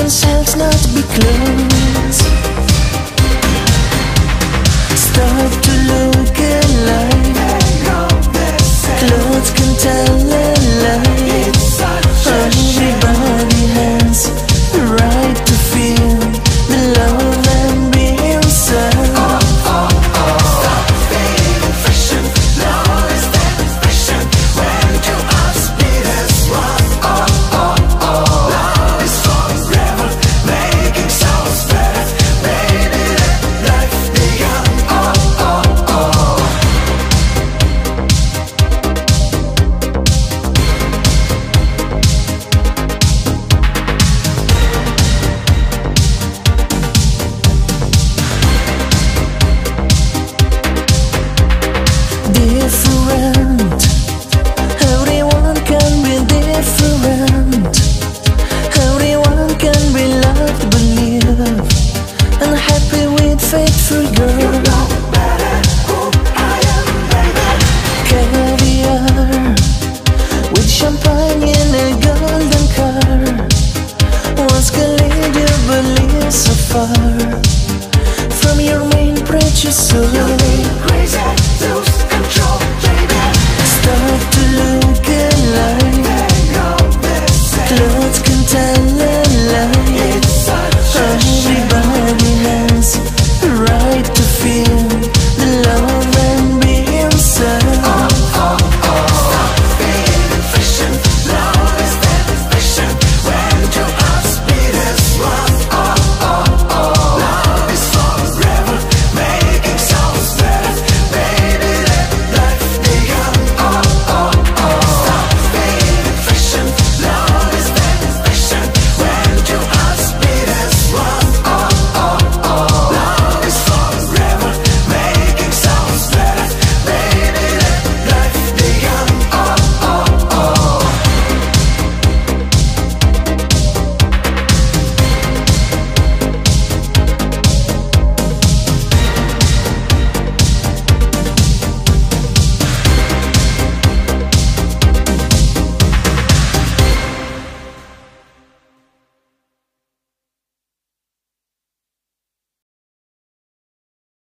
themselves not be close. Start to look alike. Clothes can tell a lie. Everybody has the right to feel the love and be himself. Stop feeling friction, lawless demonstration. When you are speed as one. Love is forever, making souls better. Baby, let life begin. Different. Everyone can be different. Everyone can be loved, believe, and happy with faithful girl. Caviar with champagne in a golden car. Once can lead you believe so far from your main precious soul. Crazy to